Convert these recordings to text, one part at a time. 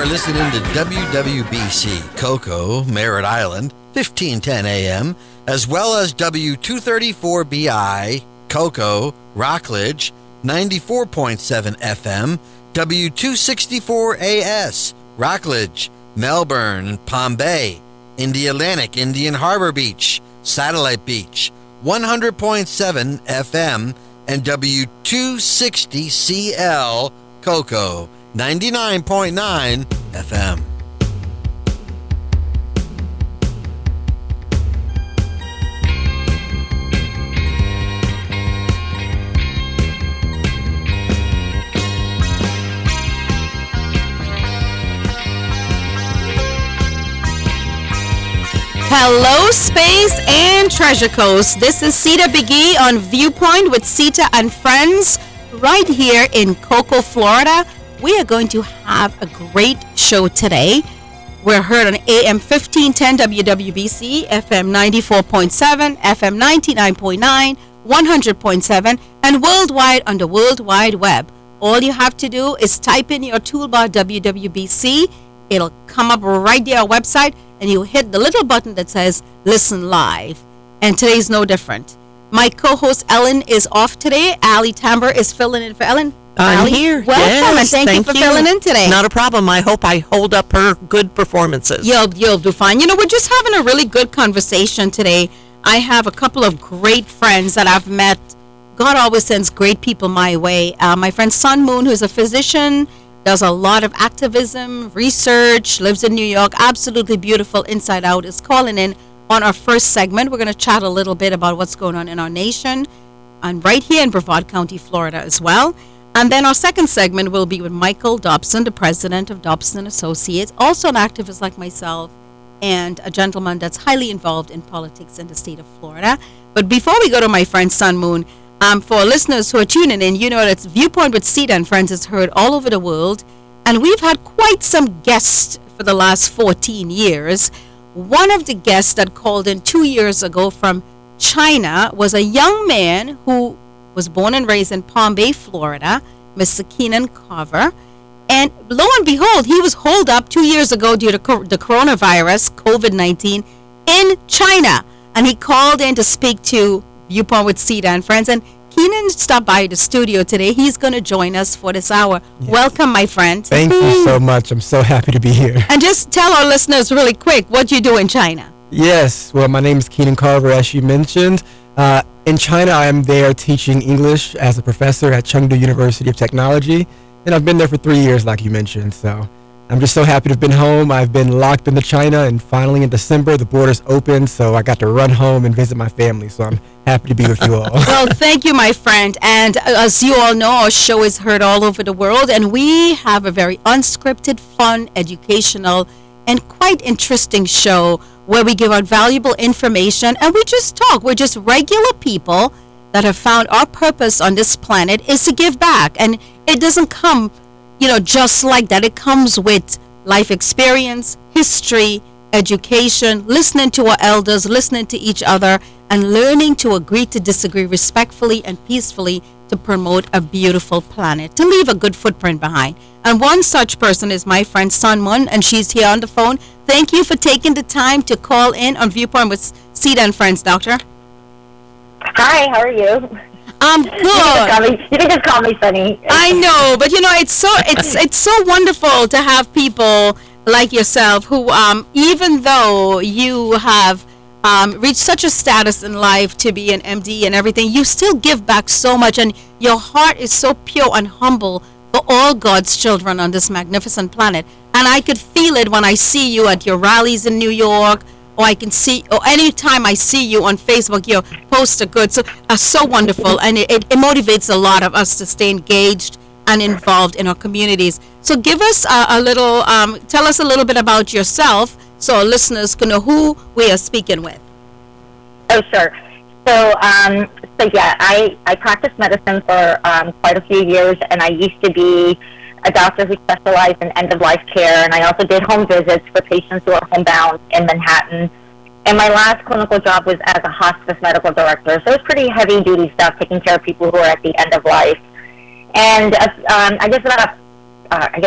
are listening to WWBC Cocoa, Merritt Island, 1510 AM, as well as W234BI Cocoa, Rockledge, 94.7 FM, W264AS, Rockledge, Melbourne, Palm Bay, Indialantic, Indian Harbor Beach, Satellite Beach, 100.7 FM, and W260CL Cocoa, 99.9 FM. Hello, Space and Treasure Coast. This is Sita Biggie on Viewpoint with Sita and friends right here in Cocoa, Florida. We are going to have a great show today. We're heard on AM 1510 WWBC, FM 94.7, FM 99.9, 100.7, and worldwide on the World Wide Web. All you have to do is type in your toolbar WWBC. It'll come up right there on our website, and you hit the little button that says Listen Live. And today's no different. My co-host Ellen is off today. Allie Tamber is filling in for Ellen. I'm Allie, here. welcome, yes, and thank you for filling in today. Not a problem. I hope I hold up her good performances. You'll do fine. You know, we're just having a really good conversation today. I have a couple of great friends that I've met. God always sends great people my way. My friend Sun Moon, who's a physician, does a lot of activism, research, lives in New York, absolutely beautiful inside out, is calling in on our first segment. We're going to chat a little bit about what's going on in our nation and right here in Brevard County, Florida as well. And then our second segment will be with Michael Dobson, the president of Dobson Associates, also an activist like myself and a gentleman that's highly involved in politics in the state of Florida. But before we go to my friend Sun Moon, for listeners who are tuning in, you know that Viewpoint with Sita and Friends is heard all over the world. And we've had quite some guests for the last 14 years. One of the guests that called in 2 years ago from China was a young man who was born and raised in Palm Bay, Florida, Mr. Keenan Carver. And lo and behold, he was holed up 2 years ago due to the coronavirus, COVID-19, in China. And he called in to speak to Viewpoint with Sita and Friends. And Keenan stopped by the studio today. He's going to join us for this hour. Yes. Welcome, my friend. Thank you so much. I'm so happy to be here. And just tell our listeners really quick what you do in China. Yes. Well, my name is Keenan Carver, as you mentioned. In China, I am there teaching English as a professor at Chengdu University of Technology. And I've been there for 3 years, like you mentioned. So I'm just so happy to have been home. I've been locked into China, and finally in December, the borders opened, so I got to run home and visit my family. So I'm happy to be with you all. Well, thank you, my friend. And as you all know, our show is heard all over the world, and we have a very unscripted, fun, educational, and quite interesting show where we give out valuable information, and we just talk. We're just regular people that have found our purpose on this planet is to give back. And it doesn't come just like that. It comes with life experience, history, education, listening to our elders, listening to each other, and learning to agree to disagree respectfully and peacefully to promote a beautiful planet, to leave a good footprint behind. And one such person is my friend Sun Moon, and she's here on the phone. Thank you for taking the time to call in on Viewpoint with Sita and Friends, Doctor. Hi, how are you? I'm good. You can just call me Sunny. I know, but it's so wonderful to have people like yourself who, even though you have reached such a status in life to be an MD and everything, you still give back so much, and your heart is so pure and humble for all God's children on this magnificent planet. And I could feel it when I see you at your rallies in New York, or anytime I see you on Facebook, your posts are good. So wonderful, and it motivates a lot of us to stay engaged and involved in our communities. So give us tell us a little bit about yourself so our listeners can know who we are speaking with. Oh, sure. So yeah, I practiced medicine for quite a few years, and I used to be a doctor who specialized in end-of-life care, and I also did home visits for patients who are homebound in Manhattan. And my last clinical job was as a hospice medical director, so it was pretty heavy-duty stuff, taking care of people who are at the end of life. And I guess about 4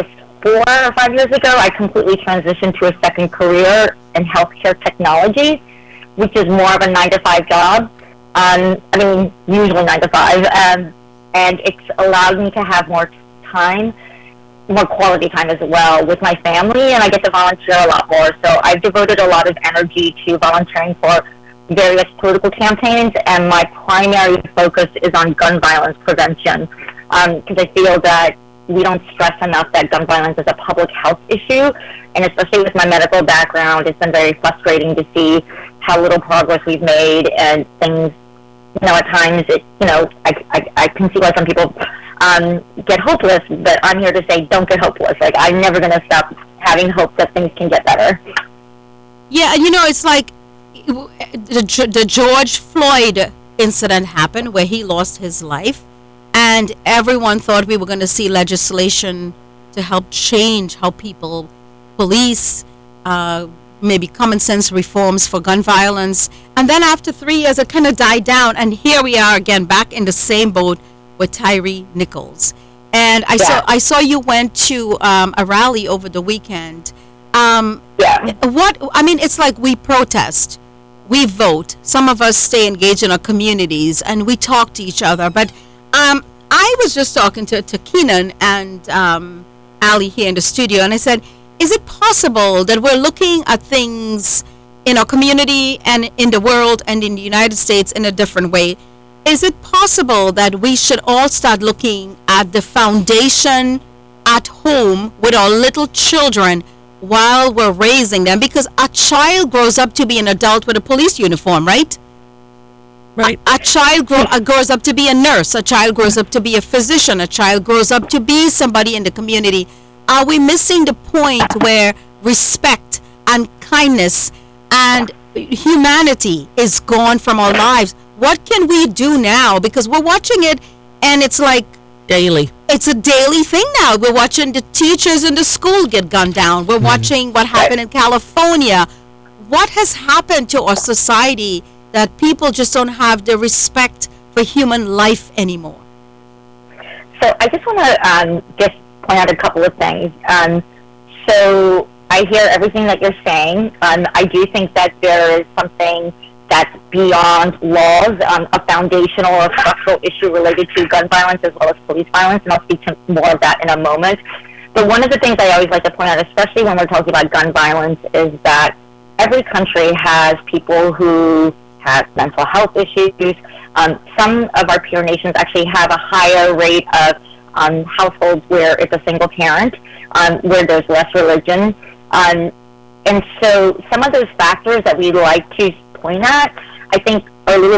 4 or 5 years ago, I completely transitioned to a second career in healthcare technology, which is more of a 9 to 5 job. Usually 9 to 5, and it's allowed me to have more time, more quality time as well with my family, and I get to volunteer a lot more. So I've devoted a lot of energy to volunteering for various political campaigns, and my primary focus is on gun violence prevention, because I feel that we don't stress enough that gun violence is a public health issue, and especially with my medical background, it's been very frustrating to see how little progress we've made, and things, at times, I can see why some people get hopeless, but I'm here to say don't get hopeless. Like, I'm never going to stop having hope that things can get better. Yeah, it's like the George Floyd incident happened where he lost his life, and everyone thought we were going to see legislation to help change how people police, maybe common sense reforms for gun violence. And then after 3 years, it kind of died down, and here we are again back in the same boat with Tyre Nichols. And I saw you went to a rally over the weekend. It's like we protest, we vote. Some of us stay engaged in our communities, and we talk to each other. But I was just talking to Keenan and Ali here in the studio, and I said, is it possible that we're looking at things in our community and in the world and in the United States in a different way? Is it possible that we should all start looking at the foundation at home with our little children while we're raising them? Because a child grows up to be an adult with a police uniform, right? Right. A child grows up to be a nurse. A child grows up to be a physician. A child grows up to be somebody in the community. Are we missing the point where respect and kindness and humanity is gone from our lives? What can we do now? Because we're watching it, and it's like daily. It's a daily thing now. We're watching the teachers in the school get gunned down. We're watching what happened in California. What has happened to our society that people just don't have the respect for human life anymore? So I just want to just point out a couple of things. So I hear everything that you're saying. I do think that there is something that's beyond laws, a foundational or structural issue related to gun violence as well as police violence, and I'll speak to more of that in a moment. But one of the things I always like to point out, especially when we're talking about gun violence, is that every country has people who have mental health issues. Some of our peer nations actually have a higher rate of households where it's a single parent, where there's less religion. And so some of those factors that we like to point at, I think are I'm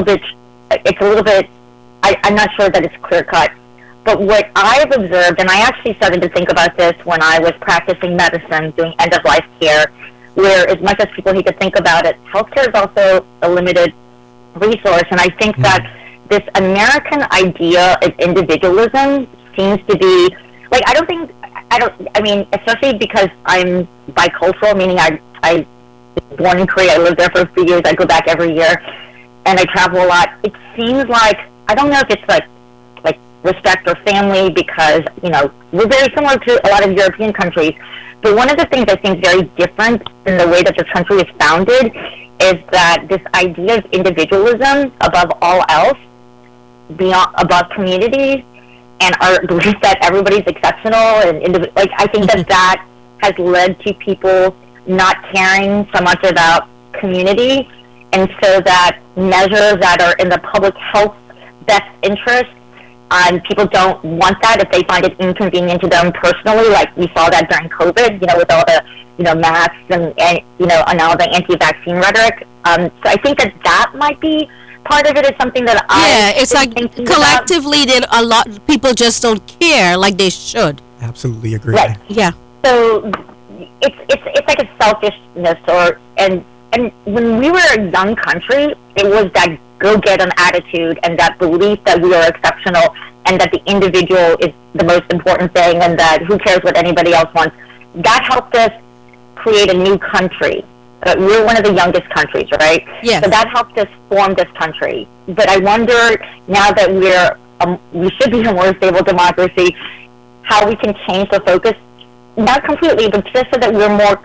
not sure that it's clear cut. But what I've observed, and I actually started to think about this when I was practicing medicine, doing end-of-life care, where as much as people hate to think about it, healthcare is also a limited resource. And I think that this American idea of individualism seems to be, like, especially because I'm bicultural, meaning I was born in Korea, I lived there for a few years, I go back every year, and I travel a lot. It seems like, I don't know if it's like respect or family, because, we're very similar to a lot of European countries. But one of the things I think is very different in the way that the country is founded is that this idea of individualism above all else, above communities, and our belief that everybody's exceptional, and I think that has led to people not caring so much about community, and so that measures that are in the public health best interest, people don't want that if they find it inconvenient to them personally. Like we saw that during COVID, with all the masks and now the anti-vaccine rhetoric. So I think that might be part of it, is something that it's like collectively that a lot of people just don't care like they should. Absolutely agree. Right. Yeah. So it's like a selfishness, and when we were a young country, it was that go-get-em attitude and that belief that we are exceptional and that the individual is the most important thing, and that who cares what anybody else wants. That helped us create a new country. We're one of the youngest countries, right? Yes. So that helped us form this country. But I wonder, now that we should be a more stable democracy, how we can change the focus. not completely, but just so that we're more,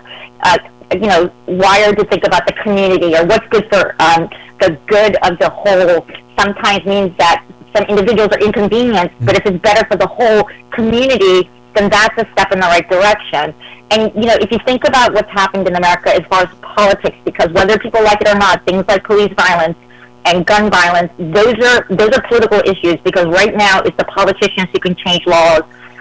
wired to think about the community or what's good for the good of the whole. Sometimes means that some individuals are inconvenienced, but if it's better for the whole community, then that's a step in the right direction. And, if you think about what's happened in America as far as politics, because whether people like it or not, things like police violence and gun violence, those are political issues, because right now it's the politicians who can change laws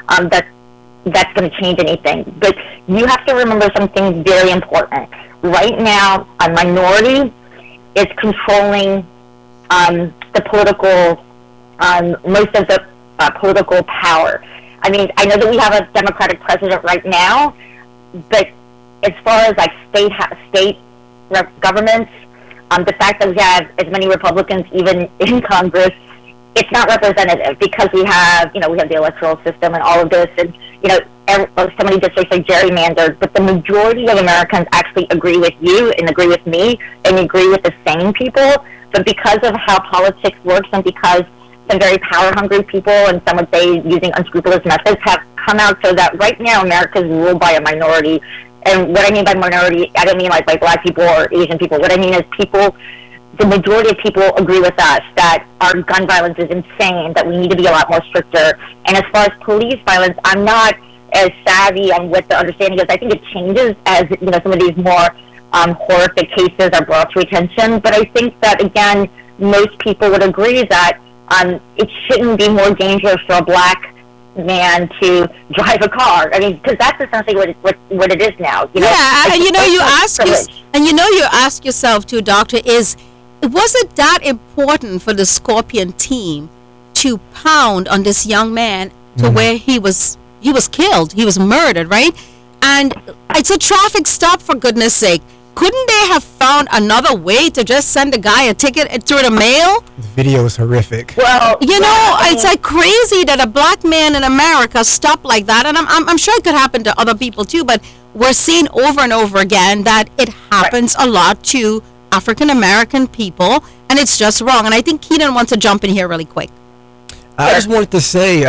that's going to change anything. But you have to remember something very important. Right now, a minority is controlling the political, most of the political power. I mean, I know that we have a Democratic president right now, but as far as like state governments, the fact that we have as many Republicans even in Congress, it's not representative, because we have the electoral system and all of this, and somebody just say gerrymandered, but the majority of Americans actually agree with you and agree with me and agree with the same people. But because of how politics works, and because some very power-hungry people, and some would say using unscrupulous methods, have come out so that right now America is ruled by a minority. And what I mean by minority, I don't mean like Black people or Asian people. What I mean is the majority of people agree with us that our gun violence is insane, that we need to be a lot more stricter. And as far as police violence, I'm not as savvy on what the understanding is. I think it changes as some of these more horrific cases are brought to attention. But I think that, again, most people would agree that it shouldn't be more dangerous for a Black man to drive a car. I mean, because that's essentially what it is now. Yeah, and you ask yourself too, Doctor, was it that important for the Scorpion team to pound on this young man to where he was killed, he was murdered, right? And it's a traffic stop, for goodness sake. Couldn't they have found another way to just send the guy a ticket through the mail? The video is horrific. Well, it's like crazy that a Black man in America stopped like that, and I'm sure it could happen to other people too, but we're seeing over and over again that it happens a lot to African American people, and it's just wrong. And I think Keenan wants to jump in here really quick. I just wanted to say,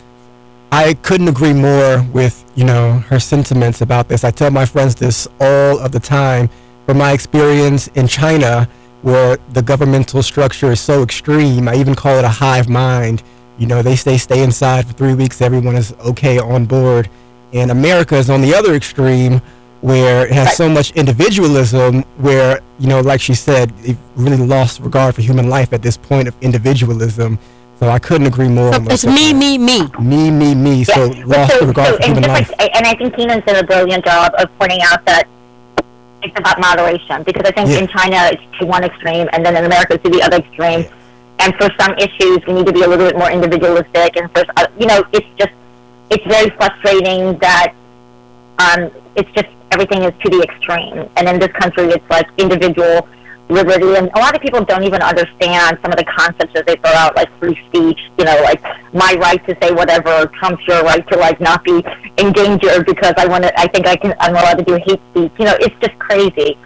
I couldn't agree more with, her sentiments about this. I tell my friends this all of the time. From my experience in China, where the governmental structure is so extreme, I even call it a hive mind. They stay inside for 3 weeks, everyone is okay on board. And America is on the other extreme, where it has so much individualism, where, like she said, it really lost regard for human life at this point of individualism. So I couldn't agree more. So it's me. Yeah. So lost the regard for human life. And I think Keenan did a brilliant job of pointing out that it's about moderation, because I think in China it's to one extreme, and then in America it's to the other extreme. Yeah. And for some issues, we need to be a little bit more individualistic. And for it's very frustrating that it's just everything is to the extreme. And in this country, it's like individual liberty, and a lot of people don't even understand some of the concepts that they throw out, like free speech, like my right to say whatever trumps your right to not be endangered because I'm allowed to do hate speech. It's just crazy.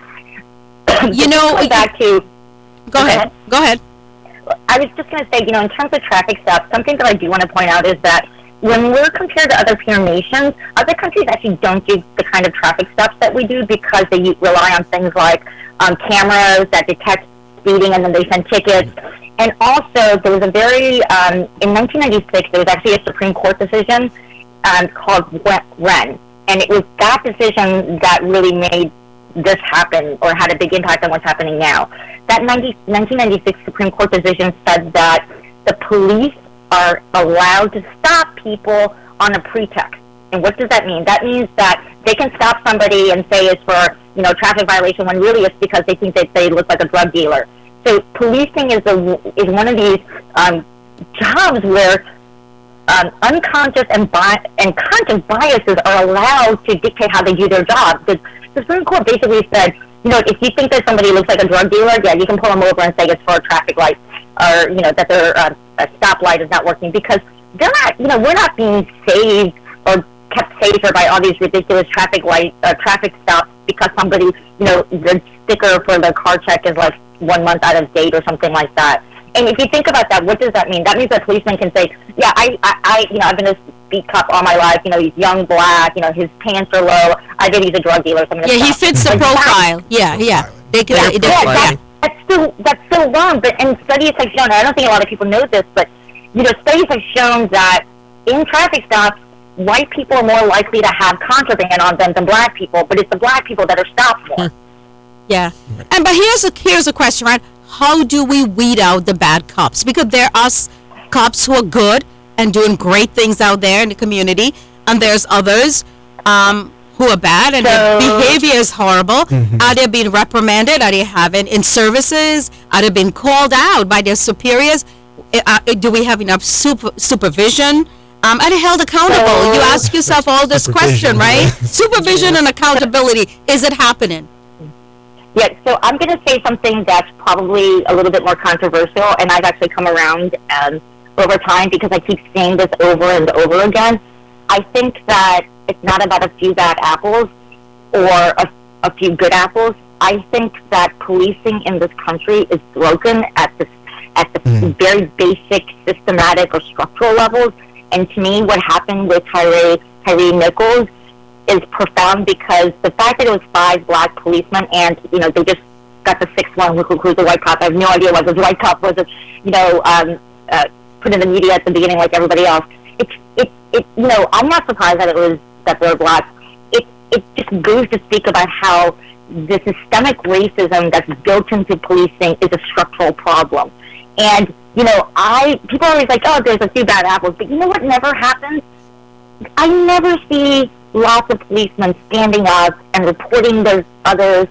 Go ahead. I was just going to say, in terms of traffic stops, something that I do want to point out is that when we're compared to other peer nations, other countries actually don't do the kind of traffic stops that we do, because they rely on things like cameras that detect speeding, and then they send tickets. And also, there was in 1996, there was actually a Supreme Court decision called Wren. And it was that decision that really made this happen, or had a big impact on what's happening now. That 1996 Supreme Court decision said that the police are allowed to stop people on a pretext. And what does that mean? That means that they can stop somebody and say it's for, traffic violation, when really it's because they think that they look like a drug dealer. So policing is one of these jobs where unconscious and conscious biases are allowed to dictate how they do their job. The Supreme Court basically said, if you think that somebody looks like a drug dealer, yeah, you can pull them over and say it's for a traffic light, or that their a stoplight is not working, because they're not, we're not being saved or kept safer by all these ridiculous traffic stops because somebody, the sticker for the car check is like 1 month out of date or something like that. And if you think about that, what does that mean? That means that policeman can say, yeah, I've been a beat cop all my life. He's young, black. His pants are low. I bet he's a drug dealer. Yeah, he fits the profile. Yeah. They can. That's so wrong. And studies have shown. I don't think a lot of people know this, but studies have shown that in traffic stops, white people are more likely to have contraband on them than black people. But it's the black people that are stopped more. Yeah. But here's a question, right? How do we weed out the bad cops? Because there are cops who are good and doing great things out there in the community, and there's others who are bad and their behavior is horrible. Mm-hmm. Are they being reprimanded? Are they having in services? Are they being called out by their superiors? Do we have enough supervision? Are they held accountable? You ask yourself all this question, right? Supervision and accountability. Is it happening? Yeah, so I'm going to say something that's probably a little bit more controversial, and I've actually come around over time because I keep seeing this over and over again. I think that it's not about a few bad apples or a few good apples. I think that policing in this country is broken at the very basic, systematic, or structural levels. And to me, what happened with Tyre Nichols is profound because the fact that it was 5 black policemen and, they just got the 6th one who's a white cop. I have no idea what the white cop was, put in the media at the beginning like everybody else. I'm not surprised that they're black. It just goes to speak about how the systemic racism that's built into policing is a structural problem. And, people are always like, oh, there's a few bad apples. But you know what never happens? I never see lots of policemen standing up and reporting their others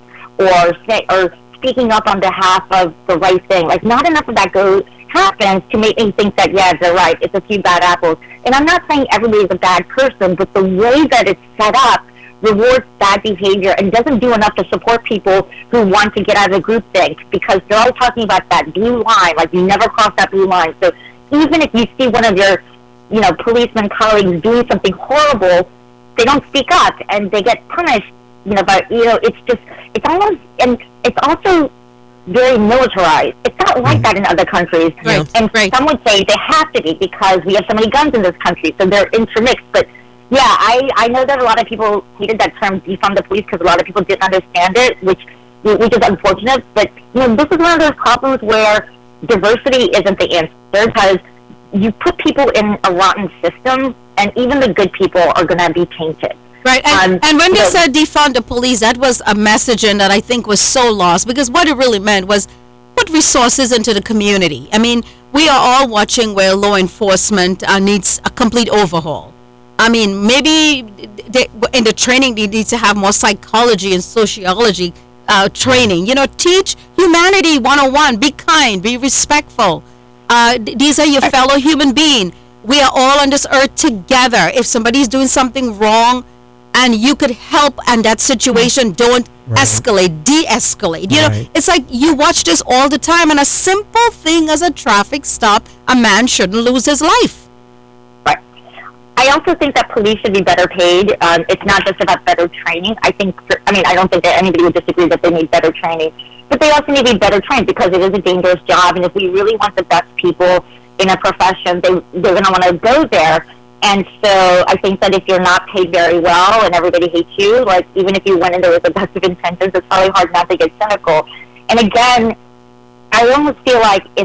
or speaking up on behalf of the right thing. Like, not enough of that happens to make me think that, yeah, they're right. It's a few bad apples. And I'm not saying everybody's a bad person, but the way that it's set up rewards bad behavior and doesn't do enough to support people who want to get out of the groupthink because they're all talking about that blue line, like you never cross that blue line. So even if you see one of your, policeman colleagues doing something horrible, they don't speak up and they get punished, but, it's almost, and it's also very militarized. It's not like that in other countries. Right. And some would say they have to be because we have so many guns in this country, so they're intermixed. But yeah, I know that a lot of people hated that term defund the police because a lot of people didn't understand it, which is unfortunate. But this is one of those problems where diversity isn't the answer because you put people in a rotten system, and even the good people are going to be tainted. Right, and when they said defund the police, that was a messaging that I think was so lost because what it really meant was put resources into the community. I mean, we are all watching where law enforcement needs a complete overhaul. I mean, maybe in the training they need to have more psychology and sociology training. Teach humanity 101. Be kind, be respectful. These are your fellow human being. We are all on this earth together. If somebody's doing something wrong, and you could help and that situation don't escalate, de-escalate. It's like you watch this all the time, and a simple thing as a traffic stop, a man shouldn't lose his life. Right. I also think that police should be better paid. It's not just about better training. I don't think that anybody would disagree that they need better training, but they also need to be better trained because it is a dangerous job, and if we really want the best people in a profession, they're going to want to go there. And so I think that if you're not paid very well and everybody hates you, like even if you went in there with the best of intentions, it's probably hard not to get cynical. And again, I almost feel like if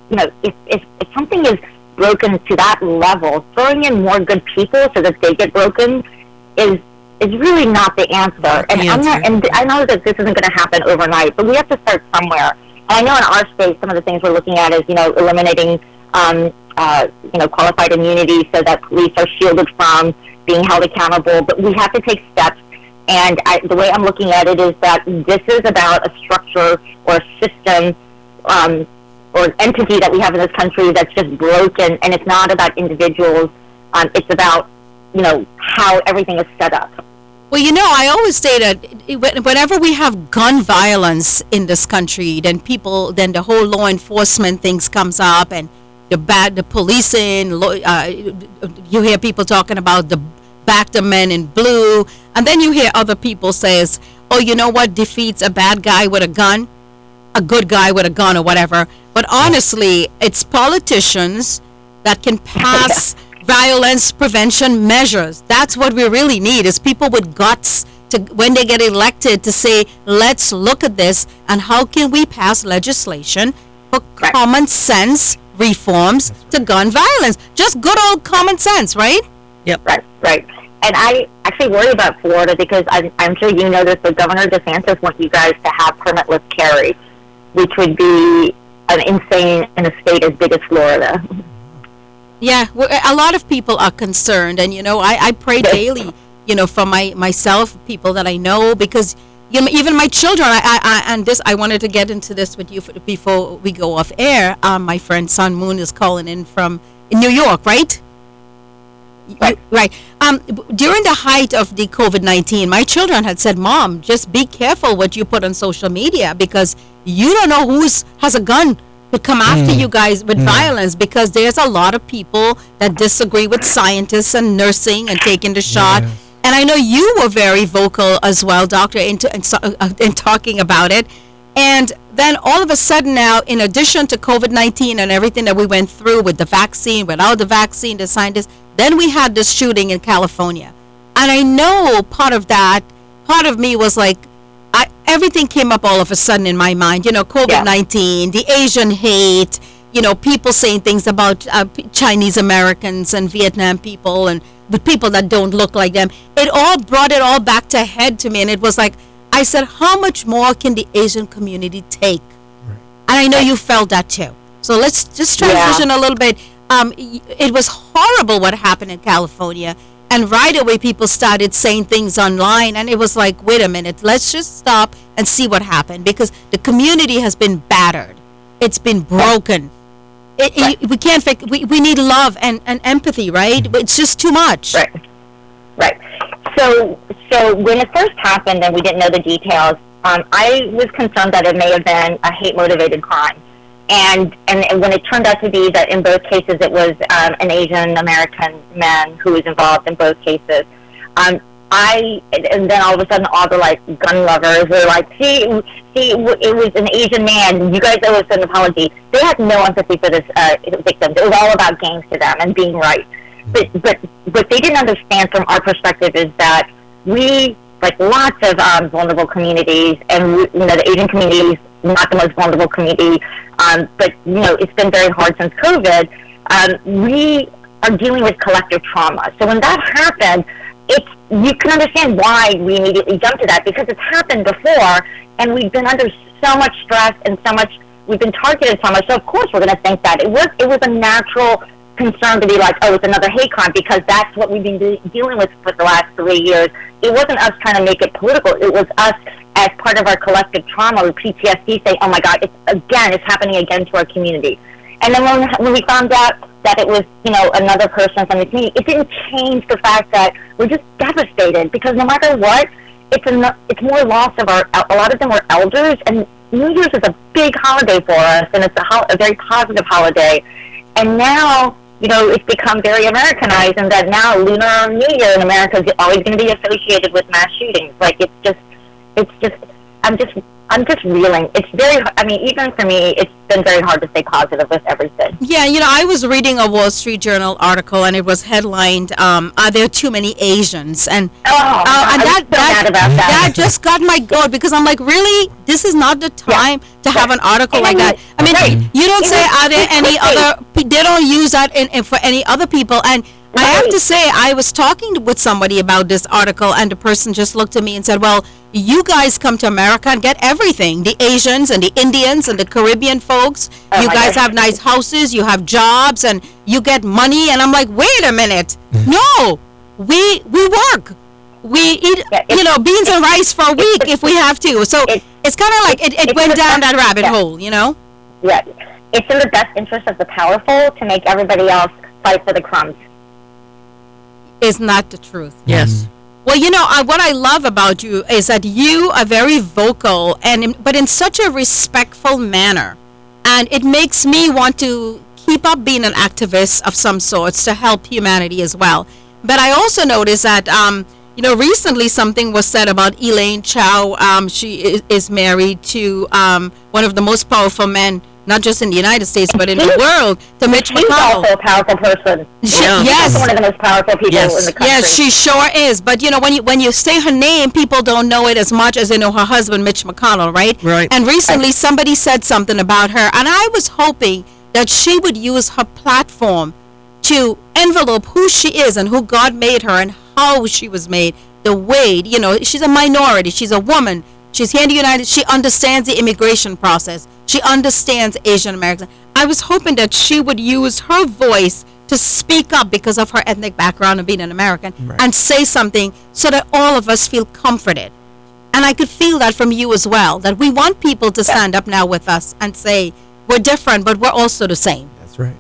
something is broken to that level, throwing in more good people so that they get broken is really not the answer. And I know that this isn't going to happen overnight, but we have to start somewhere. And I know in our state, some of the things we're looking at is eliminating qualified immunity so that police are shielded from being held accountable. But we have to take steps. And the way I'm looking at it is that this is about a structure or a system or an entity that we have in this country that's just broken. And it's not about individuals. It's about, how everything is set up. Well, I always say that whenever we have gun violence in this country, then the whole law enforcement things comes up and the policing, you hear people talking about back the men in blue, and then you hear other people says, oh, you know what defeats a bad guy with a gun? A good guy with a gun or whatever. But honestly, it's politicians that can pass violence prevention measures. That's what we really need, is people with guts to, when they get elected, to say, let's look at this and how can we pass legislation for common sense reforms to gun violence. Just good old common sense, right? Yep. Right. And I actually worry about Florida because I'm sure you know this, but Governor DeSantis wants you guys to have permitless carry, which would be an insane in a state as big as Florida. Yeah, a lot of people are concerned, and I pray daily, for myself, people that I know, because even my children. I wanted to get into this with you before we go off air. My friend Sun Moon is calling in from New York, right? Right. During the height of the COVID-19, my children had said, "Mom, just be careful what you put on social media because you don't know who has a gun." Would come after you guys with violence, because there's a lot of people that disagree with scientists and nursing and taking the shot. Yes. And I know you were very vocal as well, Doctor, in talking about it. And then all of a sudden now, in addition to COVID-19 and everything that we went through with the vaccine, without the vaccine, the scientists, then we had this shooting in California. And I know part of me was like, everything came up all of a sudden in my mind, COVID-19, the Asian hate, people saying things about Chinese Americans and Vietnam people and the people that don't look like them. It all brought it all back to head to me. And it was like, I said, how much more can the Asian community take? Right. And I know you felt that too. So let's just transition a little bit. It was horrible what happened in California. And right away, people started saying things online, and it was like, wait a minute, let's just stop and see what happened, because the community has been battered. It's been broken. We can't fix. We need love and empathy, right? It's just too much. Right. So when it first happened and we didn't know the details, I was concerned that it may have been a hate-motivated crime. And when it turned out to be that in both cases it was an Asian American man who was involved in both cases, and then all of a sudden all the gun lovers were like, see, it was an Asian man. You guys owe us an apology. They had no empathy for this victims. It was all about gangs to them and being right. But what they didn't understand from our perspective is that we, like lots of vulnerable communities, and the Asian community is not the most vulnerable community, but it's been very hard since COVID. We are dealing with collective trauma. So when that happened, you can understand why we immediately jumped to that, because it's happened before, and we've been under so much stress and we've been targeted so much. So of course we're going to think that it was a natural concern to be like, oh, it's another hate crime, because that's what we've been dealing with for the last 3 years. It wasn't us trying to make it political. It was us as part of our collective trauma with PTSD saying, oh my God, it's happening again to our community. And then when we found out that it was, another person from the community, it didn't change the fact that we're just devastated, because no matter what, it's more loss of a lot of them were elders, and New Year's is a big holiday for us, and it's a very positive holiday. And now, it's become very Americanized, and that now Lunar New Year in America is always going to be associated with mass shootings. I'm just reeling. It's very, even for me, it's been very hard to stay positive with everything. Yeah, I was reading a Wall Street Journal article, and it was headlined, "Are there too many Asians?" And that just got my goat, because I'm like, really? This is not the time to have an article like that. You don't say, are there any other? They don't use that for any other people. And I have to say, I was talking with somebody about this article, and the person just looked at me and said, well, you guys come to America and get everything. The Asians and the Indians and the Caribbean folks, you guys have nice houses, you have jobs, and you get money. And I'm like, wait a minute. No, we work. We eat, beans and rice for a week if we have to. So it's kind of like it went down that rabbit hole, Yeah. It's in the best interest of the powerful to make everybody else fight for the crumbs. Is not the truth. Yes. Well, what I love about you is that you are very vocal, but in such a respectful manner. And it makes me want to keep up being an activist of some sorts to help humanity as well. But I also noticed that, recently something was said about Elaine Chao. She is married to one of the most powerful men not just in the United States, but in the world, to Mitch She's McConnell. also a powerful person. Yes. She's one of the most powerful people in the country. Yes, she sure is. But when you say her name, people don't know it as much as they know her husband, Mitch McConnell, right? Right. And recently, somebody said something about her, and I was hoping that she would use her platform to envelope who she is and who God made her and how she was made. The way, she's a minority. She's a woman. She's here in the United States. She understands the immigration process. She understands Asian Americans. I was hoping that she would use her voice to speak up because of her ethnic background and being an American, and say something so that all of us feel comforted. And I could feel that from you as well, that we want people to stand up now with us and say, we're different, but we're also the same. That's right.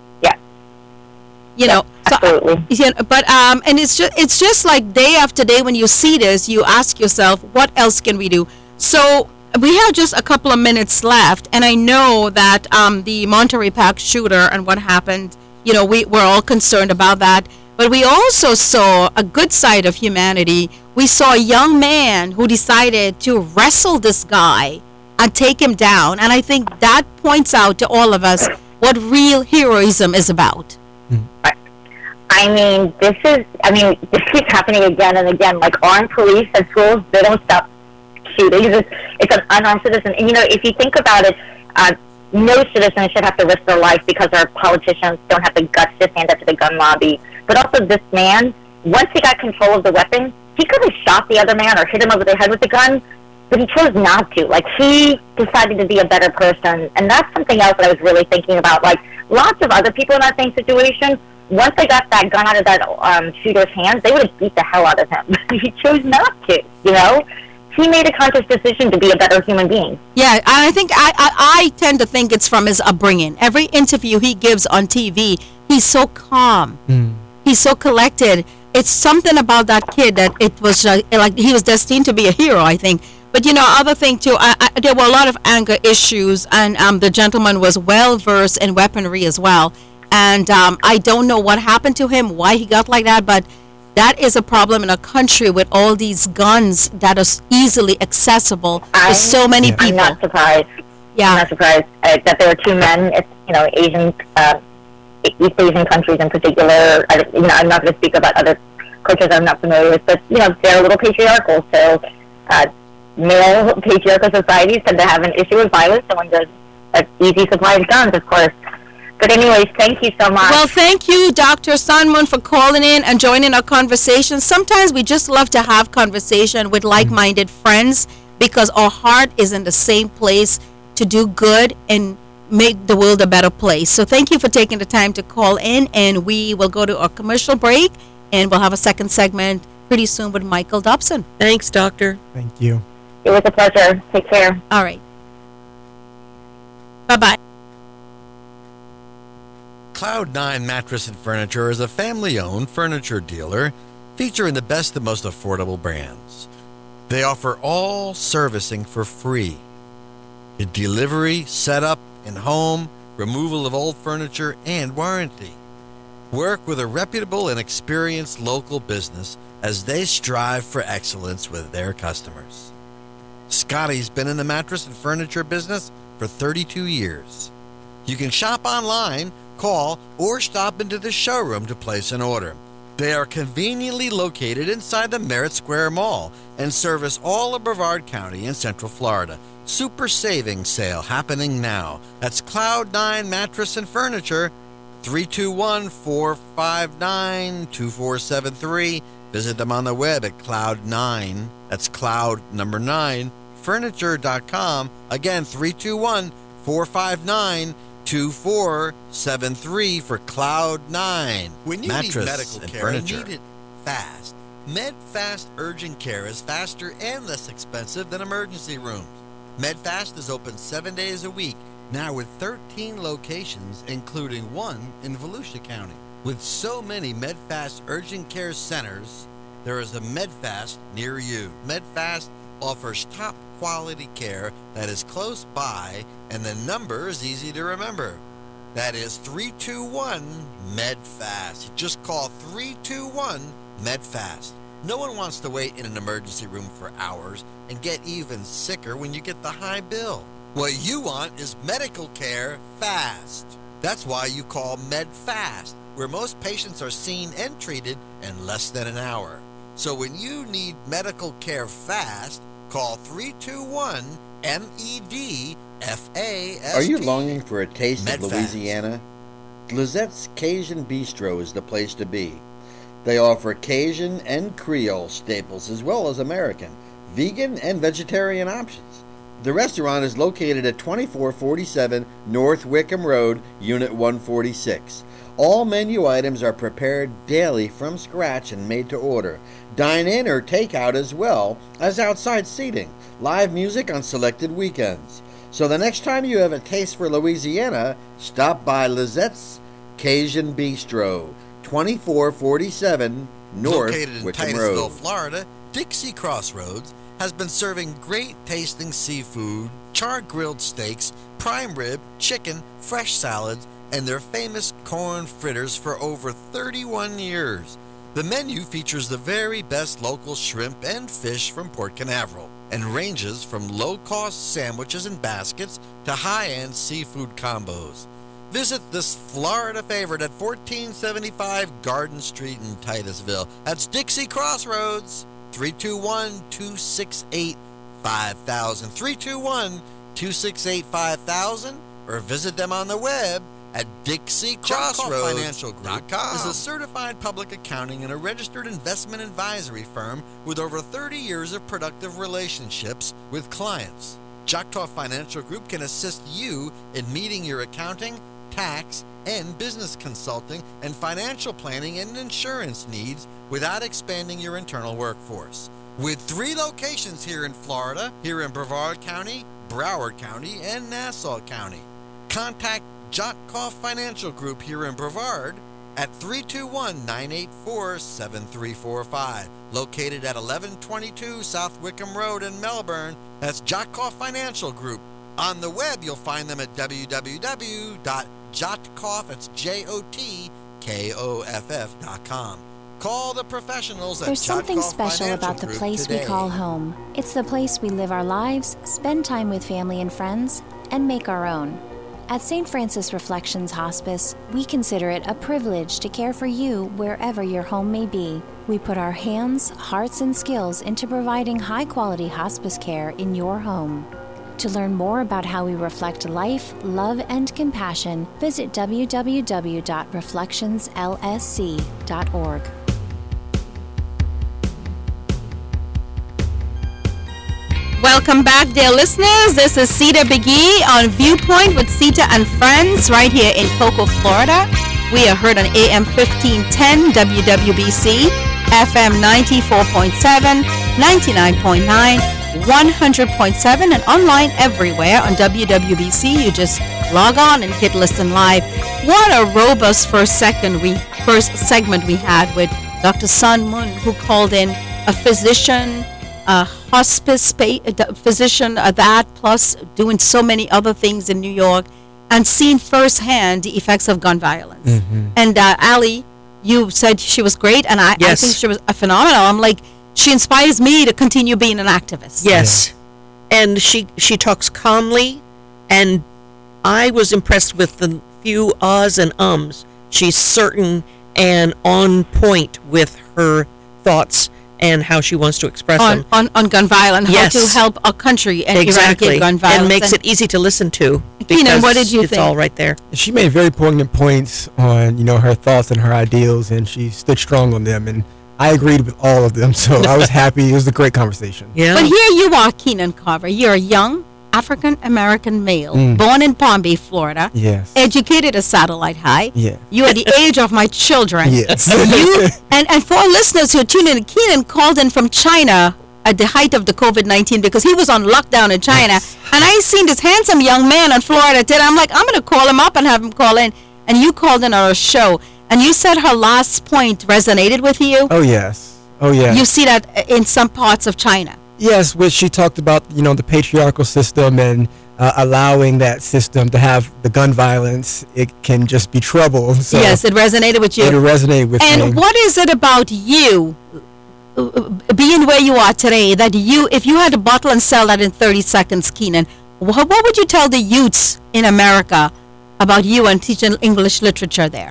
Yeah. Absolutely. And it's just like day after day when you see this, you ask yourself, what else can we do? So we have just a couple of minutes left, and I know that the Monterey Park shooter and what happened, we're all concerned about that. But we also saw a good side of humanity. We saw a young man who decided to wrestle this guy and take him down. And I think that points out to all of us what real heroism is about. This keeps happening again and again. Like, armed police at schools, they don't stop shooting. It's an unarmed citizen. And, if you think about it, no citizen should have to risk their life because our politicians don't have the guts to stand up to the gun lobby. But also, this man, once he got control of the weapon, he could have shot the other man or hit him over the head with the gun, but he chose not to. Like, he decided to be a better person. And that's something else that I was really thinking about. Like, lots of other people in that same situation, once they got that gun out of that shooter's hands, they would have beat the hell out of him. He chose not to, He made a conscious decision to be a better human being. Yeah, and I think I tend to think it's from his upbringing. Every interview he gives on TV, he's so calm. He's so collected. It's something about that kid that it was like he was destined to be a hero, I think. But, other thing, too, there were a lot of anger issues, and the gentleman was well-versed in weaponry as well. And I don't know what happened to him, why he got like that, but that is a problem in a country with all these guns that are easily accessible to so many people. I'm not surprised. Yeah. I'm not surprised that there were two men. It's, Asian, East Asian countries in particular. I'm not going to speak about other cultures I'm not familiar with, but, they're a little patriarchal. So male patriarchal societies tend to have an issue with violence, and when there's an easy supply of guns, of course. But anyways, thank you so much. Well, thank you, Dr. Sun Moon, for calling in and joining our conversation. Sometimes we just love to have conversation with like-minded friends because our heart is in the same place to do good and make the world a better place. So thank you for taking the time to call in, and we will go to a commercial break, and we'll have a second segment pretty soon with Michael Dobson. Thanks, Doctor. Thank you. It was a pleasure. Take care. All right. Bye-bye. Cloud9 Mattress and Furniture is a family-owned furniture dealer featuring the best and most affordable brands. They offer all servicing for free. Delivery, setup, and home, removal of old furniture, and warranty. Work with a reputable and experienced local business as they strive for excellence with their customers. Scotty's been in the mattress and furniture business for 32 years. You can shop online, call, or stop into the showroom to place an order. They are conveniently located inside the Merritt Square Mall and service all of Brevard County in Central Florida. Super savings sale happening now. That's Cloud9 Mattress and Furniture, 321-459-2473. Visit them on the web at Cloud9, that's Cloud number 9, furniture.com. Again, 321-459-2473 for Cloud9. When you need medical care and need it fast, MedFast Urgent Care is faster and less expensive than emergency rooms. MedFast is open 7 days a week, now with 13 locations, including one in Volusia County. With so many MedFast Urgent Care centers, there is a MedFast near you. MedFast offers top quality care that is close by, and the number is easy to remember. That is 321-MEDFAST. You just call 321-MEDFAST. No one wants to wait in an emergency room for hours and get even sicker when you get the high bill. What you want is medical care fast. That's why you call MedFast, where most patients are seen and treated in less than an hour. So when you need medical care fast, call 321-MED-FAST. Are you longing for a taste of MedFast. Louisiana? Lizette's Cajun Bistro is the place to be. They offer Cajun and Creole staples as well as American, vegan, and vegetarian options. The restaurant is located at 2447 North Wickham Road, Unit 146. All menu items are prepared daily from scratch and made to order. Dine in or take out as well as outside seating. Live music on selected weekends. So the next time you have a taste for Louisiana, stop by Lizette's Cajun Bistro, 2447 North Located in Wickham Titusville, Road. Florida, Dixie Crossroads has been serving great tasting seafood, charred grilled steaks, prime rib, chicken, fresh salads, and their famous corn fritters for over 31 years. The menu features the very best local shrimp and fish from Port Canaveral and ranges from low-cost sandwiches and baskets to high-end seafood combos. Visit this Florida favorite at 1475 Garden Street in Titusville. That's Dixie Crossroads. 321-268-5000. 321-268-5000, or visit them on the web at DixieCrossroads.com. Is a certified public accounting and a registered investment advisory firm with over 30 years of productive relationships with clients. Choctaw Financial Group can assist you in meeting your accounting, tax, and business consulting and financial planning and insurance needs without expanding your internal workforce. With 3 locations here in Florida, here in Brevard County, Broward County, and Nassau County. Contact Choctaw Financial Group here in Brevard at 321-984-7345. Located at 1122 South Wickham Road in Melbourne. That's Choctaw Financial Group. On the web, you'll find them at www.jotkoff, that's JOTKOFF.com. Call the professionals at There's something Choctaw special Financial about the Group place today. we call home. It's the place we live our lives, spend time with family and friends, and make our own. At St. Francis Reflections Hospice, we consider it a privilege to care for you wherever your home may be. We put our hands, hearts, and skills into providing high-quality hospice care in your home. To learn more about how we reflect life, love, and compassion, visit www.reflectionslsc.org. Welcome back, dear listeners. This is Sita Begee on Viewpoint with Sita and Friends right here in Cocoa, Florida. We are heard on AM 1510 WWBC, FM 94.7, 99.9, 100.7, and online everywhere on WWBC. You just log on and hit listen live. What a robust first segment we had with Dr. Sun Moon, who called in a physician, hospice physician, that plus doing so many other things in New York, and seen firsthand the effects of gun violence. Mm-hmm. And Ali, you said she was great, and I Yes. think she was phenomenal. I'm like, she inspires me to continue being an activist. Yes. And she talks calmly, and I was impressed with the few ahs and ums. She's certain and on point with her thoughts and how she wants to express them. On gun violence, Yes. how to help our country and Exactly. eradicate gun violence. And makes it easy to listen to. Keenan, what did you it's think? all right there. She made very poignant points on, her thoughts and her ideals, and she stood strong on them. And I agreed with all of them, so I was happy. It was a great conversation. Yeah. But here you are, Keenan Carver. You're a young African-American male, born in Palm Beach, Florida, Yes. educated at Satellite High. Yeah. You are the age of my children. Yes. And for our listeners who are tuning in, Keenan called in from China at the height of the COVID-19 because he was on lockdown in China. Yes. And I seen this handsome young man in Florida today. I'm like, I'm going to call him up and have him call in. And you called in on our show. And you said her last point resonated with you. Oh, yes. Oh, yeah. You see that in some parts of China. Yes, which she talked about, the patriarchal system and allowing that system to have the gun violence. It can just be trouble. So Yes, it resonated with you. it resonated with me. And what is it about you, being where you are today, that if you had to bottle and sell that in 30 seconds, Keenan, What would you tell the youths in America about you and teaching English literature there?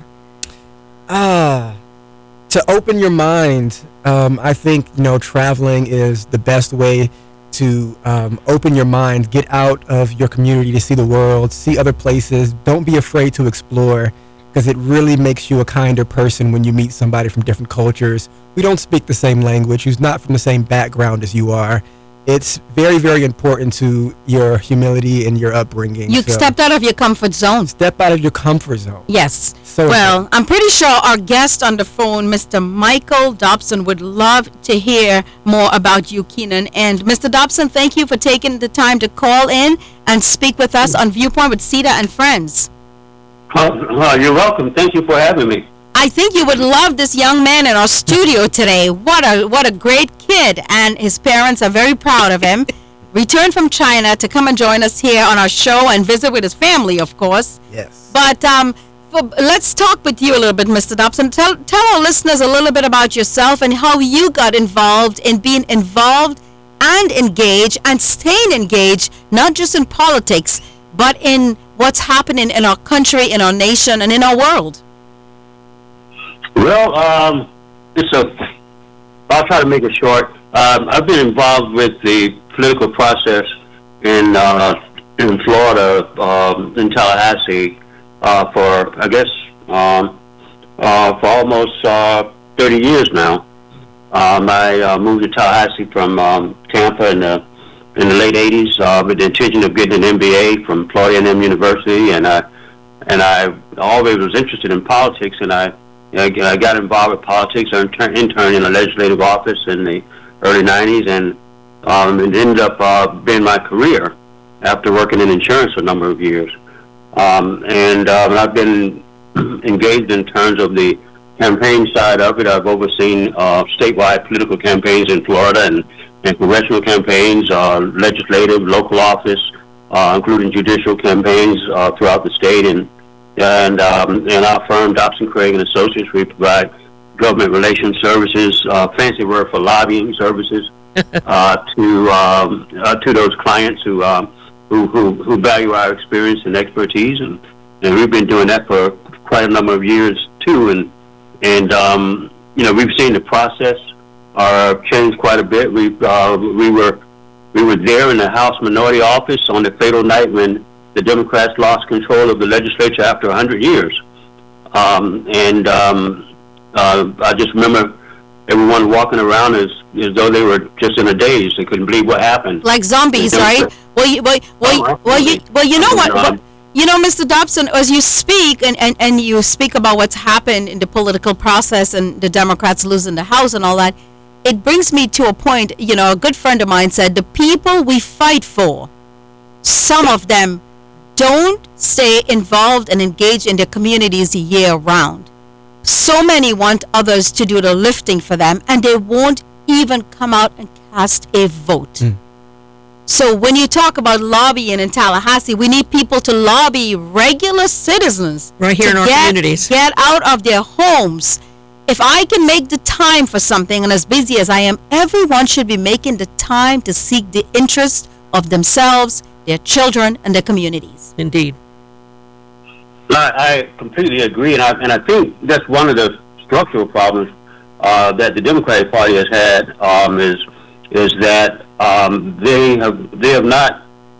To open your mind, I think, traveling is the best way to open your mind, get out of your community to see the world, see other places. Don't be afraid to explore, because it really makes you a kinder person when you meet somebody from different cultures who don't speak the same language, who's not from the same background as you are. It's very, very important to your humility and your upbringing. You stepped out of your comfort zone. Step out of your comfort zone. Yes. So well, I'm pretty sure our guest on the phone, Mr. Michael Dobson, would love to hear more about you, Keenan. And Mr. Dobson, thank you for taking the time to call in and speak with us on Viewpoint with Sita and Friends. You're welcome. Thank you for having me. I think you would love this young man in our studio today. What a great kid, and his parents are very proud of him. Returned from China to come and join us here on our show and visit with his family, of course. Yes. But let's talk with you a little bit, Mr. Dobson. Tell our listeners a little bit about yourself and how you got involved in being involved and engaged and staying engaged, not just in politics, but in what's happening in our country, in our nation, and in our world. Well, I'll try to make it short. I've been involved with the political process in Florida, in Tallahassee, for almost 30 years now. I moved to Tallahassee from Tampa in the late 80s with the intention of getting an MBA from Florida A&M University, and I always was interested in politics, and I got involved with politics. I interned in a legislative office in the early 90s, and it ended up being my career after working in insurance for a number of years. And I've been engaged in terms of the campaign side of it. I've overseen statewide political campaigns in Florida and congressional campaigns, legislative, local office, including judicial campaigns throughout the state. And our firm, Dobson Craig and Associates, we provide government relations services, fancy word for lobbying services, to those clients who value our experience and expertise, and we've been doing that for quite a number of years too. And we've seen the process change quite a bit. We were there in the House Minority Office on the fatal night when the Democrats lost control of the legislature after 100 years. I just remember everyone walking around as though they were just in a daze. They couldn't believe what happened. Like zombies, right? Well, you know what? Mr. Dobson, as you speak and you speak about what's happened in the political process and the Democrats losing the House and all that, it brings me to a point. A good friend of mine said, the people we fight for, some of them don't stay involved and engaged in their communities year round. So many want others to do the lifting for them, and they won't even come out and cast a vote. So when you talk about lobbying in Tallahassee, we need people to lobby regular citizens right here in our communities. Get out of their homes. If I can make the time for something, and as busy as I am, everyone should be making the time to seek the interest of themselves, their children, and their communities. Indeed. I completely agree, and I think that's one of the structural problems that the Democratic Party has had, is that they have not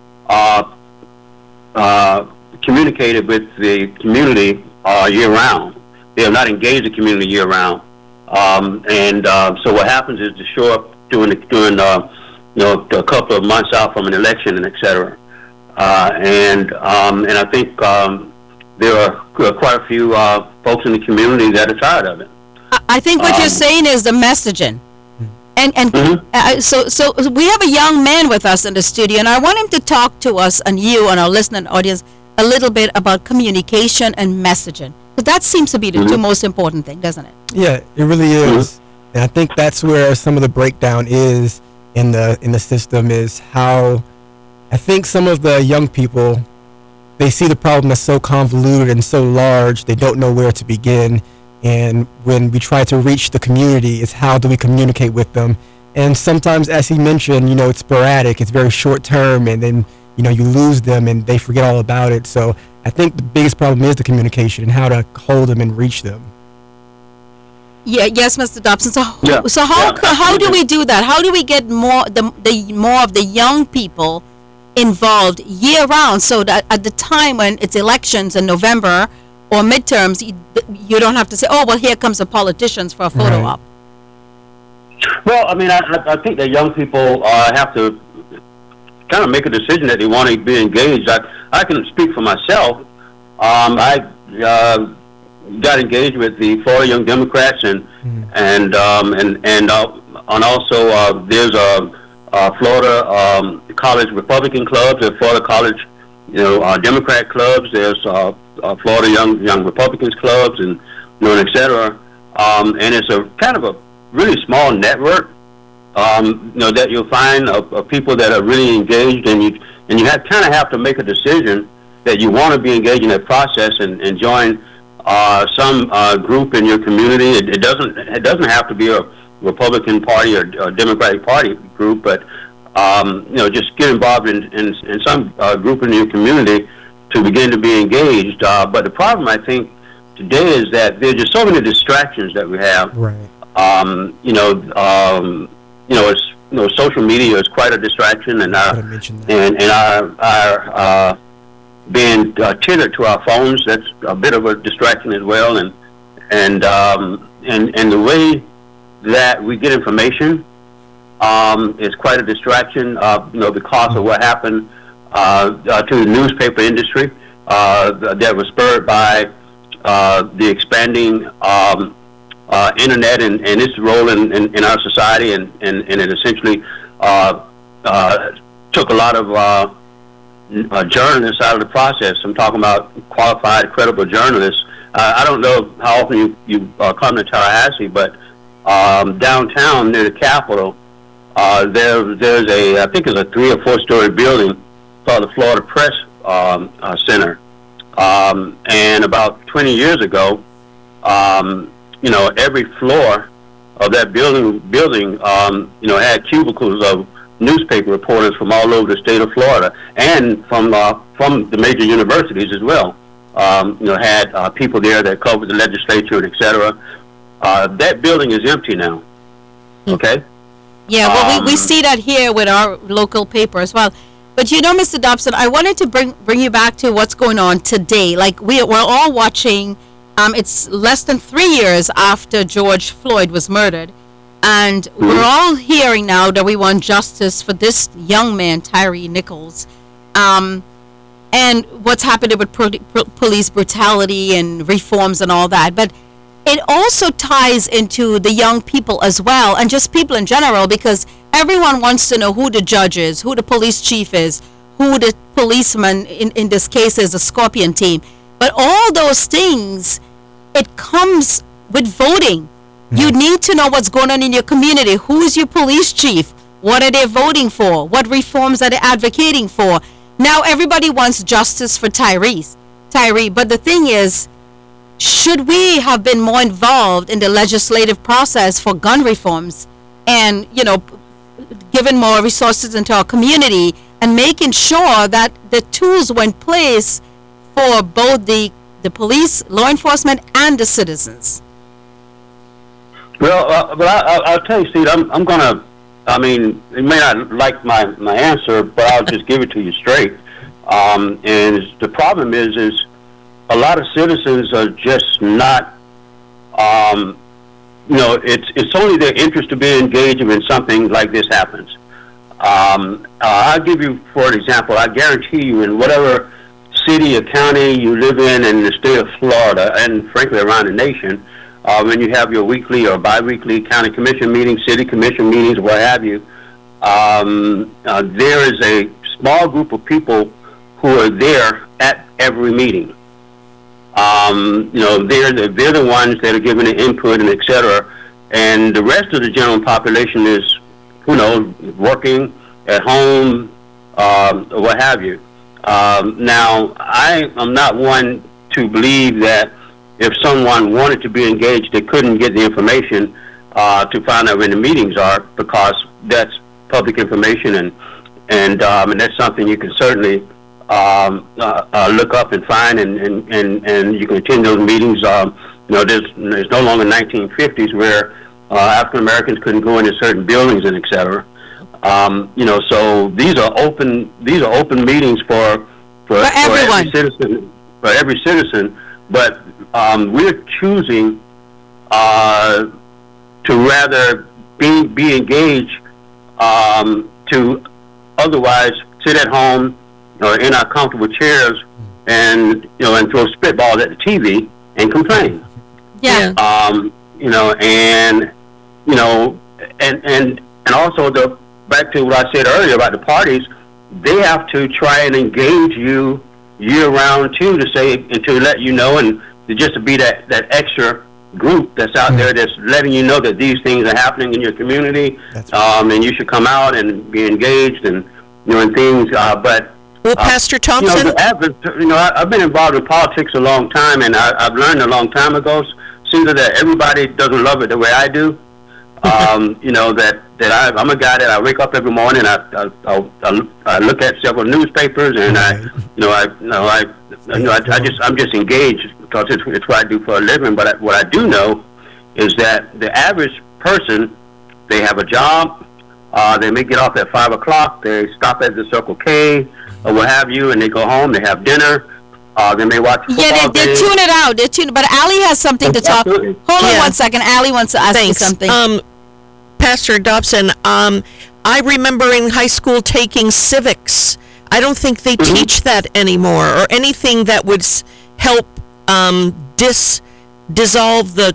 communicated with the community year round. They have not engaged the community year round, so what happens is to show up during a couple of months out from an election and et cetera, and I think there are quite a few folks in the community that are tired of it. I think what you're saying is the messaging. So we have a young man with us in the studio, and I want him to talk to us and you and our listening audience a little bit about communication and messaging. But that seems to be the two most important thing, doesn't it? Yeah, it really is. And I think that's where some of the breakdown is in the system, is how I think some of the young people, they see the problem as so convoluted and so large, they don't know where to begin. And when we try to reach the community, it's how do we communicate with them? And sometimes, as he mentioned, it's sporadic, it's very short term, and then you lose them and they forget all about it. So I think the biggest problem is the communication and how to hold them and reach them. Yeah, yes, Mr. Dobson. So, Yeah. how do we do that? How do we get more of the young people involved year round, so that at the time when it's elections in November or midterms, you don't have to say, oh, well, here comes the politicians for a photo op. Well, I mean, I think that young people have to kind of make a decision that they want to be engaged. I can speak for myself. I got engaged with the Florida Young Democrats, and also there's a Florida College Republican clubs, there's Florida College, Democrat clubs. There's Florida Young Republicans clubs, and et cetera. And it's a kind of a really small network, that you'll find of people that are really engaged, and you kind of have to make a decision that you want to be engaged in that process and join some group in your community. It doesn't have to be a Republican Party or Democratic Party group, but just get involved in some group in your community to begin to be engaged. But the problem, I think, today is that there's just so many distractions that we have. Right. Social media is quite a distraction, and our being tethered to our phones, that's a bit of a distraction as well, and the way that we get information is quite a distraction. Because of what happened to the newspaper industry that was spurred by the expanding internet and its role in our society, and it essentially took a lot of journalists out of the process. I'm talking about qualified, credible journalists. I don't know how often you come to Tallahassee, but downtown near the Capitol, there's I think it's a 3 or 4 story building called the Florida Press Center. And about 20 years ago, every floor of that building had cubicles of newspaper reporters from all over the state of Florida, and from the major universities as well. Had people there that covered the legislature, and et cetera. That building is empty now. Okay. Yeah, well, we see that here with our local paper as well. But Mr. Dobson, I wanted to bring you back to what's going on today. Like we're all watching. It's less than 3 years after George Floyd was murdered, and we're all hearing now that we want justice for this young man, Tyre Nichols, and what's happening with police brutality and reforms and all that. But it also ties into the young people as well, and just people in general, because everyone wants to know who the judge is, who the police chief is, who the policeman, in this case, is the Scorpion team. But all those things, it comes with voting. You need to know what's going on in your community. Who is your police chief? What are they voting for? What reforms are they advocating for? Now everybody wants justice for Tyre. But the thing is, should we have been more involved in the legislative process for gun reforms and, given more resources into our community and making sure that the tools were in place for both the police, law enforcement, and the citizens? Well, but I'll tell you, Steve, I'm going to, you may not like my answer, but I'll just give it to you straight. And the problem is a lot of citizens are just not, it's only their interest to be engaged when something like this happens. I'll give you, for example, I guarantee you in whatever city or county you live in the state of Florida, and frankly around the nation, when you have your weekly or bi-weekly county commission meetings, city commission meetings, what have you, there is a small group of people who are there at every meeting. They're the ones that are giving the input and et cetera, and the rest of the general population is, working at home, or what have you. Now, I am not one to believe that if someone wanted to be engaged, they couldn't get the information to find out when the meetings are, because that's public information, and that's something you can certainly look up and find, and you can attend those meetings. There's no longer 1950s where African Americans couldn't go into certain buildings and etc. So these are open meetings for every citizen. But we're choosing to rather be engaged to otherwise sit at home or in our comfortable chairs and throw spitballs at the TV and complain. Yeah. And also back to what I said earlier about the parties, they have to try and engage you year round too, to let you know, and just to be that extra group that's out there that's letting you know that these things are happening in your community, right. And you should come out and be engaged and things. But Pastor Thompson, I've been involved in politics a long time, and I've learned a long time ago. Seems that everybody doesn't love it the way I do. That I'm a guy that I wake up every morning. I look at several newspapers, and I'm just engaged because it's what I do for a living. But what I do know is that the average person, they have a job. They may get off at 5 o'clock. They stop at the Circle K or what have you, and they go home. They have dinner. They may watch football. Yeah, they tune it out. But Allie has something to talk. Absolutely. Hold on one second. Allie wants to ask you something. Pastor Dobson, I remember in high school taking civics. I don't think they teach that anymore, or anything that would help dissolve the